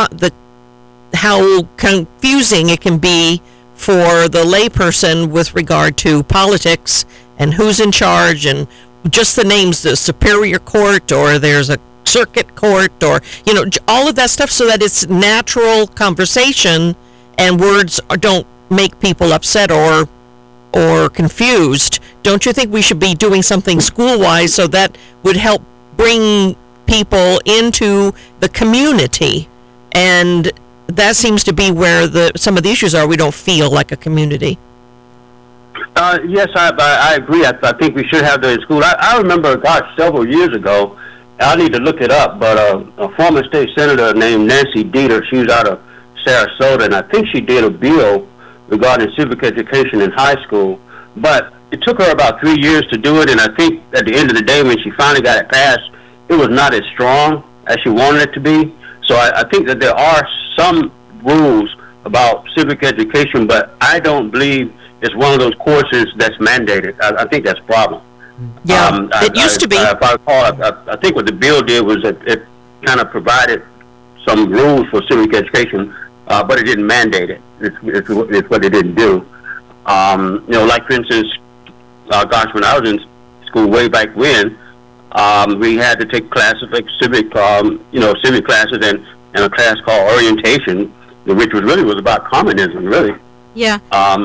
how confusing it can be for the layperson with regard to politics and who's in charge and just the names, the Superior Court, or there's a Circuit Court, or all of that stuff, so that it's natural conversation and words don't make people upset or confused. Don't you think we should be doing something school-wise so that would help bring people into the community? And that seems to be where some of the issues are. We don't feel like a community. Yes, I agree. I think we should have that in school. I remember, several years ago, I need to look it up, but a former state senator named Nancy Dieter, she was out of Sarasota, and I think she did a bill regarding civic education in high school. But it took her about 3 years to do it, and I think at the end of the day, when she finally got it passed, it was not as strong as she wanted it to be. So I think that there are some rules about civic education, but I don't believe it's one of those courses that's mandated. I think that's a problem. Yeah, it used to be. If I recall, I think what the bill did was that it kind of provided some rules for civic education, but it didn't mandate it. It's what it didn't do. Like for instance, when I was in school way back when, we had to take classes like civic classes and a class called orientation, which was about communism, really. Yeah.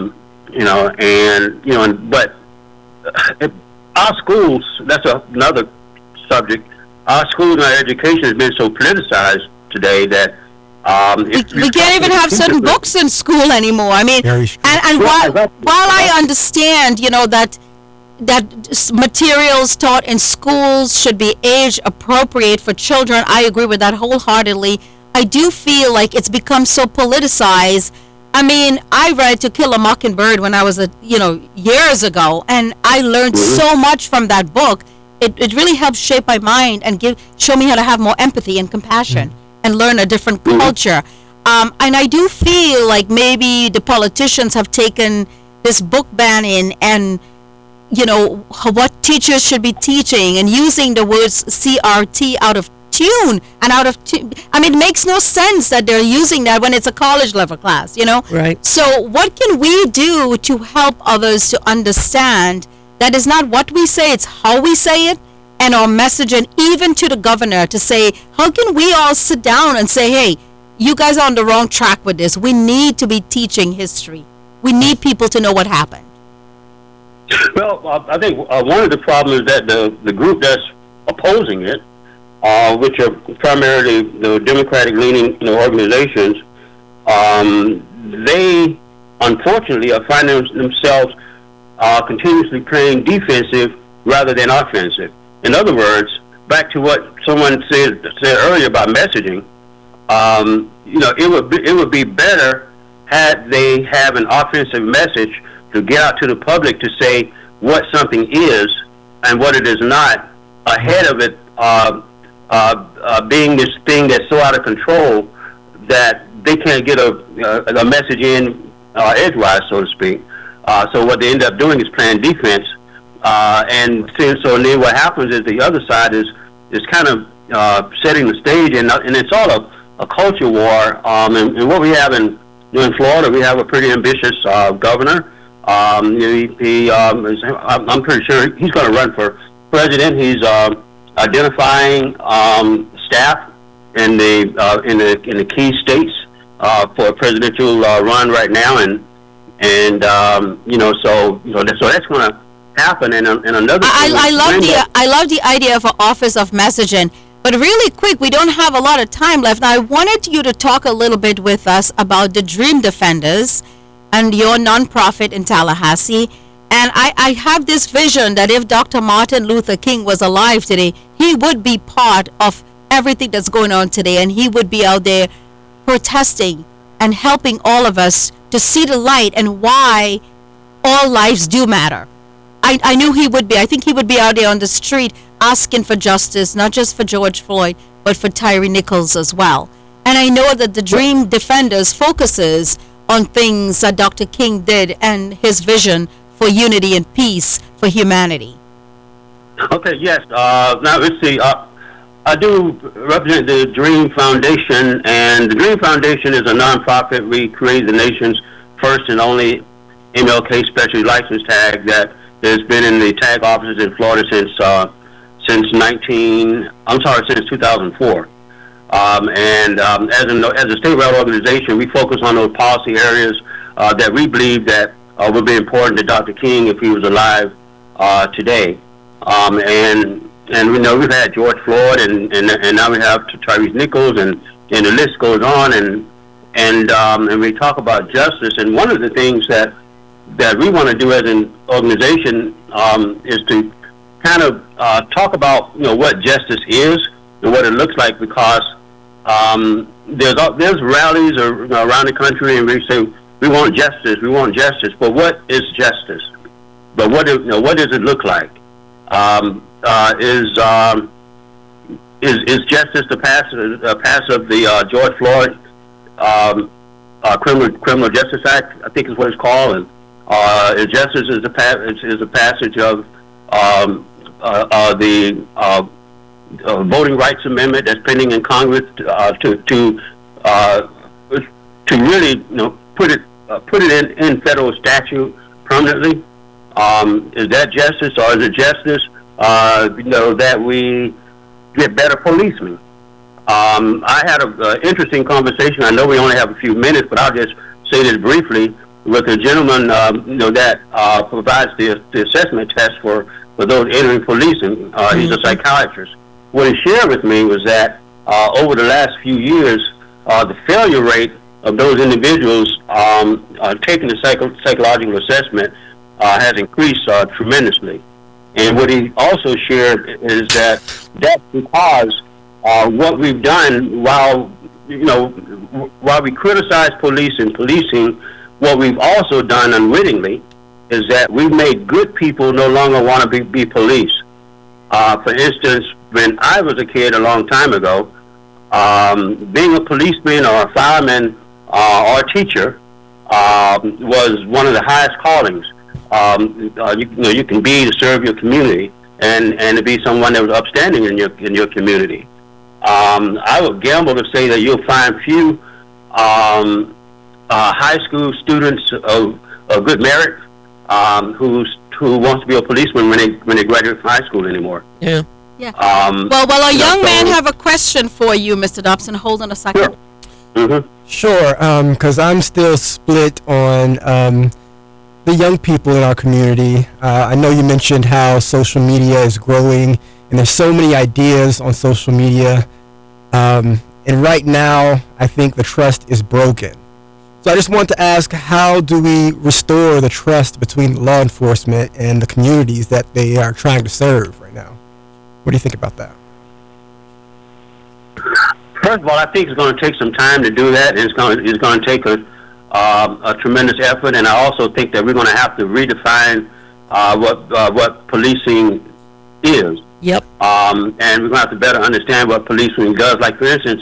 But our schools, that's another subject. Our schools and our education has been so politicized today that we can't even have certain books in school anymore. I mean, and while I understand, that materials taught in schools should be age appropriate for children, I agree with that wholeheartedly. I do feel like it's become so politicized. I mean, I read To Kill a Mockingbird when I was, years ago, and I learned so much from that book. It really helped shape my mind and show me how to have more empathy and compassion and learn a different culture. And I do feel like maybe the politicians have taken this book banning and, what teachers should be teaching and using the words CRT out of tune and I mean, it makes no sense that they're using that when it's a college level class, Right. So what can we do to help others to understand that is not what we say, it's how we say it, and our message, and even to the governor to say, how can we all sit down and say, hey, you guys are on the wrong track with this. We need to be teaching history. We need people to know what happened. Well, I think one of the problems is that the group that's opposing it, which are primarily the Democratic-leaning organizations, they unfortunately are finding themselves continuously playing defensive rather than offensive. In other words, back to what someone said earlier about messaging, it would be better had they have an offensive message to get out to the public to say what something is and what it is not, ahead of it being this thing that's so out of control that they can't get a message in edgewise, so to speak. So what they end up doing is playing defense, and then what happens is the other side is kind of setting the stage, and it's all a culture war. And what we have in Florida, we have a pretty ambitious governor. I'm pretty sure he's going to run for president. He's identifying staff in the key states for a presidential run right now, so that's going to happen. And another thing I love the idea of an office of messaging. But really quick, we don't have a lot of time left. Now, I wanted you to talk a little bit with us about the Dream Defenders and your nonprofit in Tallahassee. And I have this vision that if Dr. Martin Luther King was alive today, he would be part of everything that's going on today, and he would be out there protesting and helping all of us to see the light and why all lives do matter. I knew he would be. I think he would be out there on the street asking for justice, not just for George Floyd, but for Tyree Nichols as well. And I know that the Dream Defenders focuses on things that Dr. King did and his vision for unity and peace for humanity. Okay, yes. Now, let's see. I do represent the Dream Foundation, and the Dream Foundation is a nonprofit. We created the nation's first and only MLK specialty license tag that has been in the tag offices in Florida since 2004. As a state-wide organization, we focus on those policy areas that we believe that would be important to Dr. King if he was alive today. And we know we've had George Floyd, and now we have Tyrese Nichols, and the list goes on. And we talk about justice. And one of the things that we want to do as an organization is to kind of talk about what justice is and what it looks like, because there's rallies around the country, and we say we want justice, but what is justice? But what does it look like? Is justice the pass of the George Floyd Criminal Justice Act, I think is what it's called, and is justice is the passage of the Voting Rights Amendment that's pending in Congress to really put it in federal statute permanently. Is that justice, or is it justice that we get better policemen? I had an interesting conversation. I know we only have a few minutes, but I'll just say this briefly with a gentleman that provides the assessment test for those entering policing. He's a psychiatrist. What he shared with me was that over the last few years, the failure rate of those individuals taking the psychological assessment has increased tremendously. And what he also shared is that's because what we've done while we criticize police and policing, what we've also done unwittingly is that we've made good people no longer want to be police. For instance, when I was a kid a long time ago, being a policeman or a fireman or a teacher was one of the highest callings. You can be to serve your community and to be someone that was upstanding in your community. I would gamble to say that you'll find few high school students of good merit who wants to be a policeman when they graduate from high school anymore. Yeah. Yeah. Well, a young man have a question for you, Mr. Dobson. Hold on a second. Sure. Mm-hmm. Sure, because I'm still split on the young people in our community. I know you mentioned how social media is growing, and there's so many ideas on social media. And right now, I think the trust is broken. So I just want to ask, how do we restore the trust between law enforcement and the communities that they are trying to serve right now? What do you think about that? First of all, I think it's going to take some time to do that. It's going to take a tremendous effort, and I also think that we're going to have to redefine what policing is. Yep. And we're going to have to better understand what policing does. Like, for instance,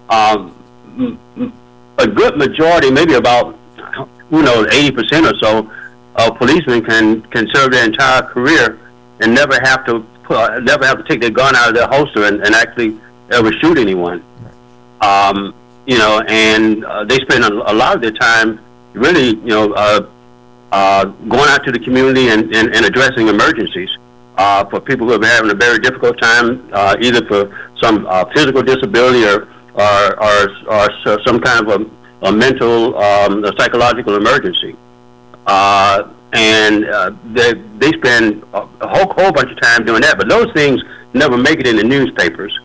a good majority, maybe about 80% or so of policemen can serve their entire career and never have to take their gun out of their holster and actually ever shoot anyone. And they spend a lot of their time really, going out to the community and addressing emergencies for people who are having a very difficult time, either for some physical disability or some kind of a mental, a psychological emergency. They spend a whole bunch of time doing that, but those things never make it in the newspapers.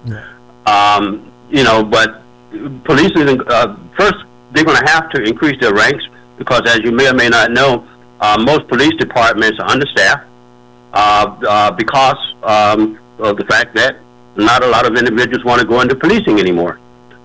But police first, they're going to have to increase their ranks because, as you may or may not know, most police departments are understaffed because of the fact that not a lot of individuals want to go into policing anymore.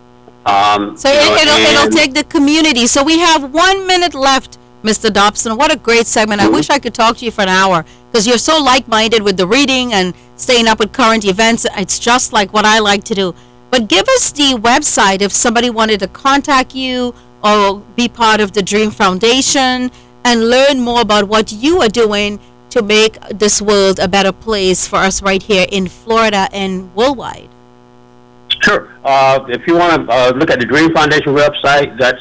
It'll take the community. So we have 1 minute left, Mr. Dobson. What a great segment. I wish I could talk to you for an hour because you're so like-minded with the reading and staying up with current events. It's just like what I like to do. But give us the website if somebody wanted to contact you or be part of the Dream Foundation and learn more about what you are doing to make this world a better place for us right here in Florida and worldwide. Sure. If you want to look at the Dream Foundation website, that's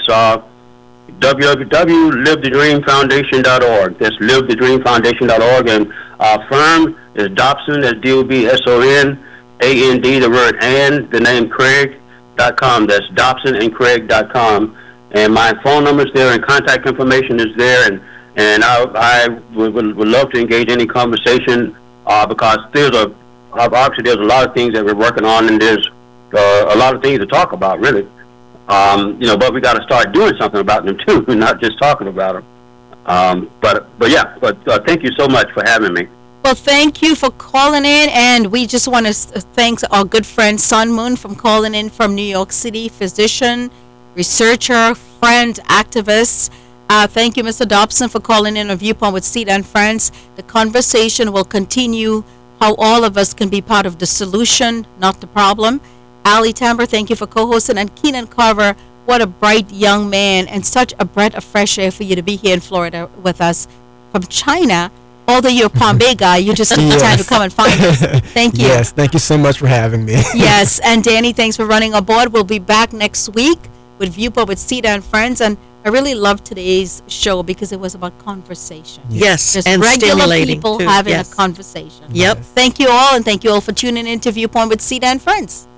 www.livethedreamfoundation.org. That's livethedreamfoundation.org. And firm is Dobson, that's DOBSON, AND, the word and, the name Craig.com. That's DobsonandCraig.com. And my phone number is there and contact information is there. And I would love to engage any conversation because obviously there's a lot of things that we're working on, and there's a lot of things to talk about, really. But we got to start doing something about them too, not just talking about them. But thank you so much for having me. Well, thank you for calling in, and we just want to thank our good friend Sun Moon from calling in from New York City, physician, researcher, friend, activist. Thank you, Mr. Dobson, for calling in on Viewpoint with Seed and Friends. The conversation will continue how all of us can be part of the solution, not the problem. Ali Tamber, thank you for co-hosting. And Keenan Carver, what a bright young man and such a breath of fresh air for you to be here in Florida with us from China. Although you're a Palm Bay guy, you just took the time to come and find us. Thank you. Yes, thank you so much for having me. Yes, and Danny, thanks for running aboard. We'll be back next week with Viewpoint with Sita and Friends. And I really loved today's show because it was about conversation. Yes, just and regular stimulating people too. having Yes. a conversation. Yep. Thank you all, and thank you all for tuning in to Viewpoint with Sita and Friends.